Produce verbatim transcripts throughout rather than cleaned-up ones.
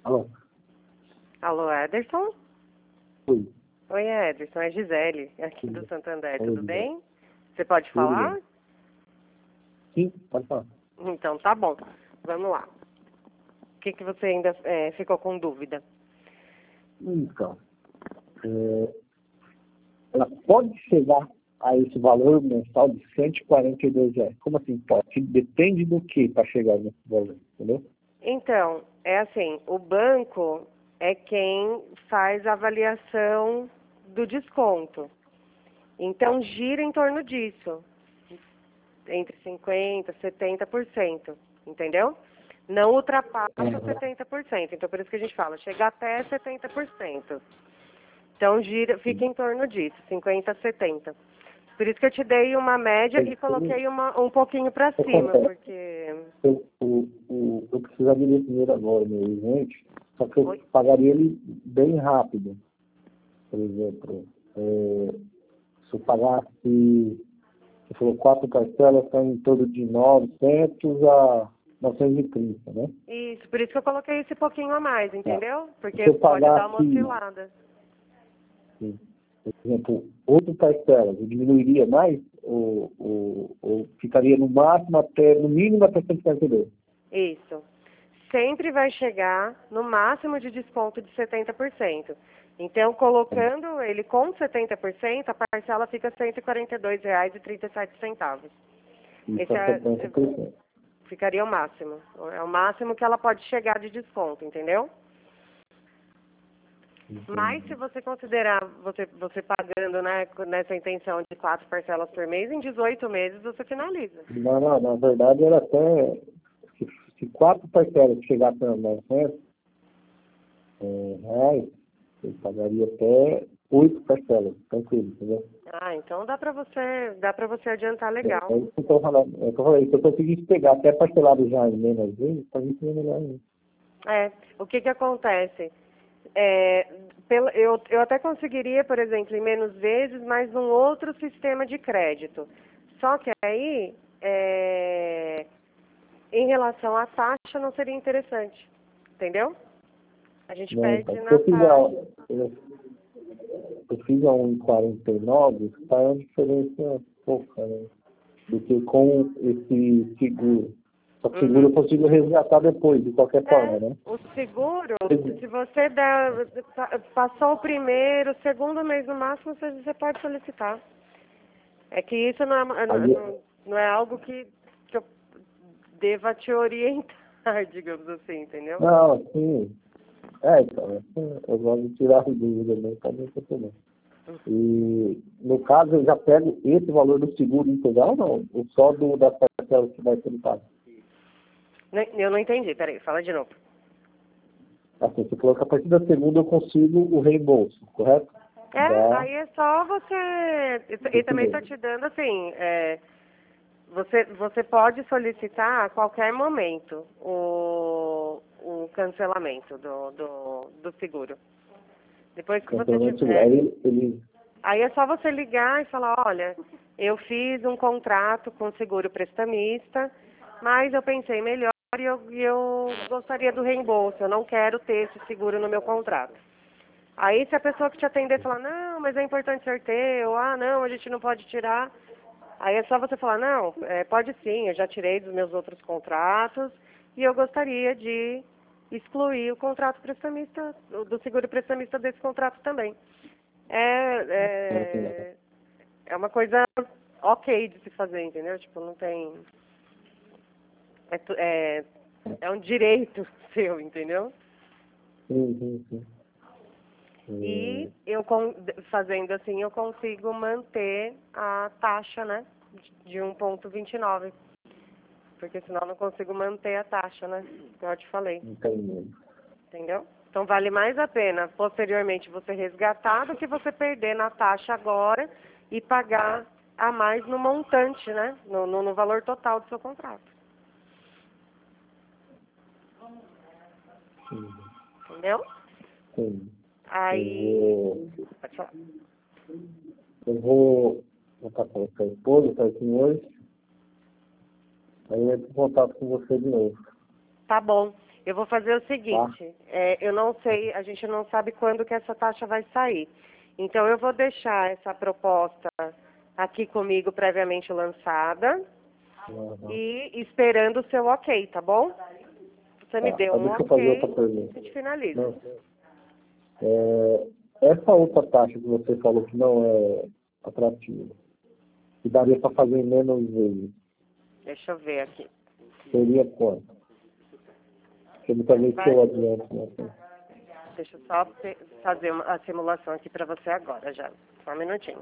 Alô? Alô, Ederson? Oi. Oi, Ederson, é Gisele, aqui do Santander, tudo Oi, bem? Você pode Tudo falar? bem. Sim, pode falar. Então, tá bom. Vamos lá. O que, que você ainda é, ficou com dúvida? Então, é, ela pode chegar a esse valor mensal de cento e quarenta e dois reais. Como assim pode? Depende do que para chegar nesse valor, entendeu? Então, é assim, o banco é quem faz a avaliação do desconto. Então, gira em torno disso, entre cinquenta por cento e setenta por cento, entendeu? Não ultrapassa Uhum. setenta por cento. Então, por isso que a gente fala, chega até setenta por cento. Então, gira, fica em torno disso, cinquenta a setenta. Por isso que eu te dei uma média e coloquei uma, um pouquinho para cima, porque... Eu, o, o, eu precisaria desse dinheiro agora, meu urgente, só que eu Oi? pagaria ele bem rápido. Por exemplo, é, se eu pagasse, você falou quatro parcelas, está em torno de novecentos a novecentos e trinta, né? Isso, por isso que eu coloquei esse pouquinho a mais, Tá. entendeu? Se Porque eu pode dar uma pagasse, oscilada. sim, por exemplo, oito parcelas, eu diminuiria mais ou, ou, ou ficaria no máximo até, no mínimo até cento e quarenta e dois? Isso. Sempre vai chegar no máximo de desconto de setenta por cento. Então, colocando ele com setenta por cento, a parcela fica cento e quarenta e dois reais e trinta e sete centavos. Isso Esse é é, setenta por cento. ficaria o máximo. É o máximo que ela pode chegar de desconto, entendeu? Mas se Entendi. você considerar você, você pagando, né, nessa intenção de quatro parcelas por mês, em dezoito meses você finaliza. Não, não, na verdade era até, se, se quatro parcelas chegassem a novecentos é, reais, eu pagaria até oito parcelas, tranquilo, entendeu? Ah, então dá pra você, dá pra você adiantar É, legal. é isso que eu tô falando. É que eu falei, se eu conseguisse pegar até parcelado já em menos vezes, para mim seria melhor ainda. É, o que que acontece? É, pelo, eu, eu até conseguiria, por exemplo, em menos vezes, mas num outro sistema de crédito. Só que aí, é, em relação à taxa, não seria interessante. Entendeu? A gente Né? Então, perde se na eu fizer, taxa. eu, eu fiz a um e quarenta e nove, está uma diferença pouca, né? Porque com esse seguro, só que seguro Uhum. eu consigo resgatar depois, de qualquer forma, É, né? o seguro, se você der, pa- passou o primeiro, o segundo mês no máximo, você, você pode solicitar. É que isso não é, não, Aí, não não é algo que, que eu deva te orientar, digamos assim, entendeu? não, assim, é, então, assim, eu gosto de tirar as dúvidas, né? Também tem problema. E, no caso, eu já pego esse valor do seguro integral, não? Ou só do, da parcela que vai ser pago? Não- Eu não entendi, peraí, fala de novo. Assim, você falou que a partir da segunda eu consigo o reembolso, correto? É, Da, aí é só você. E, do e também seguro. estou te dando assim, é, você, você pode solicitar a qualquer momento o, o cancelamento do, do, do seguro. Depois que Então, você pelo menos, seguro. tiver. Aí ele, Aí é só você ligar e falar, olha, eu fiz um contrato com o seguro prestamista, mas eu pensei melhor e eu, e eu gostaria do reembolso, eu não quero ter esse seguro no meu contrato. Aí se a pessoa que te atender falar, não, mas é importante ser teu, ah, não, a gente não pode tirar, aí é só você falar, não, é, pode sim, eu já tirei dos meus outros contratos e eu gostaria de excluir o contrato prestamista, do seguro prestamista desse contrato também. É, é, é uma coisa ok de se fazer, entendeu? Tipo, não tem... É, tu- é, é um direito seu, entendeu? sim, sim, sim. E É, eu con- fazendo assim, eu consigo manter a taxa, né? De um ponto vinte e nove. Porque senão eu não consigo manter a taxa, né? Como eu te falei. entendi. Entendeu? Então vale mais a pena posteriormente você resgatar do que você perder na taxa agora e pagar a mais no montante, né? No, no, no valor total do seu contrato. Sim, Entendeu? sim. Eu Aí. vou, Pode falar. eu vou voltar com a esposa, tá aqui hoje, aí eu entro em contato com você de novo. Tá bom. Eu vou fazer o seguinte, Tá. é, eu não sei, a gente não sabe quando que essa taxa vai sair. Então eu vou deixar essa proposta aqui comigo previamente lançada Uhum. e esperando o seu ok, tá bom? Você me Tá. deu Ah, um deixa eu fazer outra ok, pergunta. a gente finaliza. Não. É, essa outra taxa que você falou que não é atrativa, que daria para fazer em menos vezes, Deixa eu ver aqui. seria quanto? Porque muitas vezes Vai- eu adianto, né? Deixa eu só pe- fazer uma, a simulação aqui para você agora já. Só um minutinho.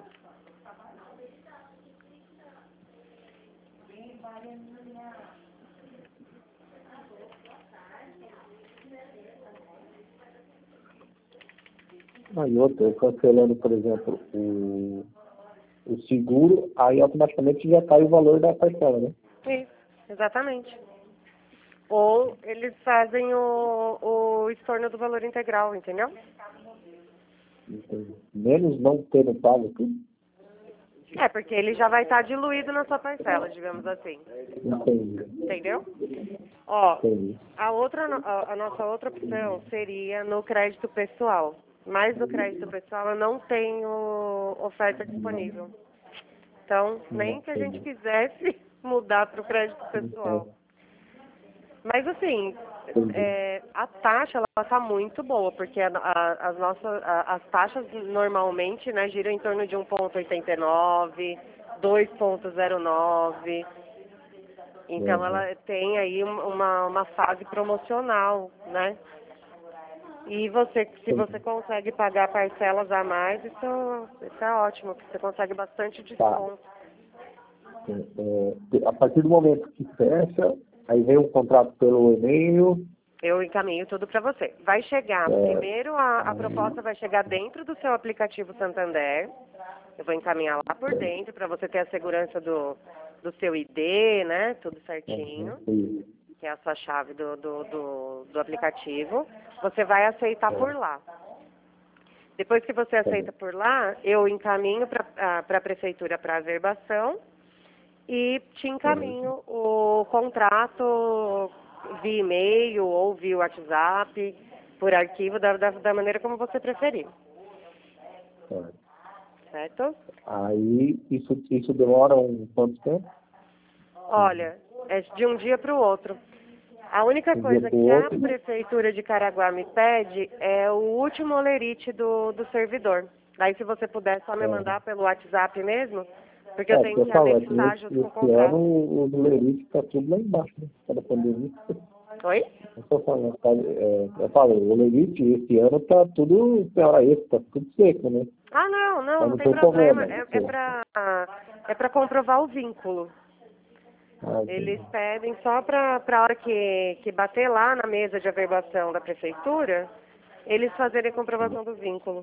Aí outra, eu cancelando, por exemplo, o, o seguro, aí automaticamente já cai o valor da parcela, né? Isso, exatamente. Ou eles fazem o, o estorno do valor integral, entendeu? Entendi. Menos não tendo pago tudo. É, porque ele já vai estar diluído na sua parcela, digamos assim. Entendi. Entendeu? Ó, Entendi. a, outra, no- a, a nossa outra opção seria no crédito pessoal. Mas no crédito pessoal eu não tenho oferta disponível. Então, nem que a gente Entendi. quisesse mudar para o crédito pessoal. Mas assim, Entendi. é, a taxa ela está muito boa, porque a- a- as nossas a- as taxas normalmente, né, giram em torno de um ponto oitenta e nove, dois ponto zero nove. Então Uhum. ela tem aí um- uma, uma fase promocional, né? E você, se você consegue pagar parcelas a mais, isso, isso é ótimo, porque você consegue bastante desconto. É, é, a partir do momento que fecha, aí vem o contrato pelo e-mail. Eu encaminho tudo para você. Vai chegar, É, primeiro a, a proposta vai chegar dentro do seu aplicativo Santander. Eu vou encaminhar lá por dentro para você ter a segurança do, do seu I D, né? Tudo certinho, uhum, que é a sua chave do, do, do, do aplicativo. Você vai aceitar por lá. Depois que você aceita por lá, eu encaminho para a prefeitura para averbação e te encaminho o contrato via e-mail ou via WhatsApp, por arquivo, da, da, da maneira como você preferir. é. Certo? Aí isso, isso demora um quanto tempo? Olha, é de um dia para o outro. A única Um coisa dia pro que a outro. prefeitura de Caraguá me pede é o último olerite do, do servidor. Daí se você puder só me É. mandar pelo WhatsApp mesmo, porque eu É, tenho porque eu que falo, é que anexar esse, junto com o esse ano contrato. o Lerite está tudo lá embaixo, né? Cada pandemia. Oi? Eu tô falando, tá, é, eu falo, o Lerite esse ano está tudo, tem hora extra, tá tudo seco, né? Ah, não, não, Mas não não tem tem problema. problema. É, é Porque, para é para comprovar o vínculo. ah, Eles entendi. pedem só para a hora que, que bater lá na mesa de averbação da prefeitura, eles fazerem a comprovação do vínculo.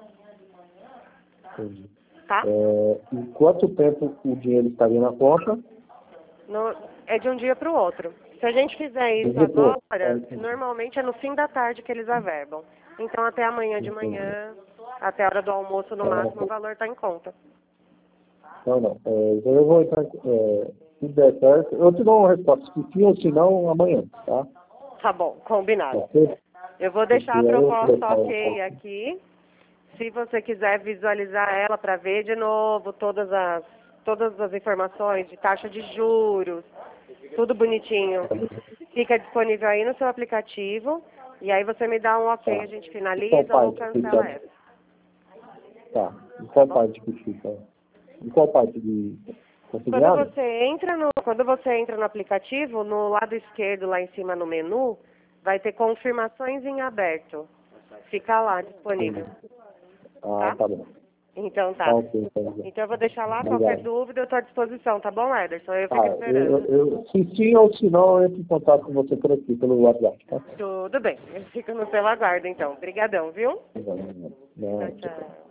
Entendi. Tá? É, em quanto tempo o dinheiro estaria na conta? No, é de um dia para o outro. Se a gente fizer isso Um dia pro outro. Ah, agora, entendi. normalmente é no fim da tarde que eles averbam. Então até amanhã de Entendi. manhã, até a hora do almoço no Então, máximo, o valor está em conta. não, não. É, então eu vou entrar, é, se der certo, eu te dou uma resposta, se sim ou se não, amanhã, tá? Tá bom, combinado. Ok? Eu vou deixar a Porque aí eu proposta preparo um ok pouco. aqui. Se você quiser visualizar ela para ver de novo todas as, todas as informações de taxa de juros, tudo bonitinho, fica disponível aí no seu aplicativo. E aí você me dá um ok, Tá. a gente E qual finaliza ou parte que cancela fica? essa. Tá. Em qual parte que fica? Em qual parte de Quando consignado? você entra no, quando você entra no aplicativo, no lado esquerdo, lá em cima no menu, vai ter confirmações em aberto. Fica lá disponível. Ah, Tá? tá bom. Então Tá tá. ok, então. Então eu vou deixar lá, qualquer Obrigado. dúvida eu estou à disposição, tá bom, Ederson? Eu Tá, fico eu, esperando. eu, se sim ou se não, eu entro em contato com você por aqui, pelo WhatsApp, tá? Tudo bem, eu fico no seu aguardo então. Obrigadão, viu? Não, não, Tchau, não, não. tchau.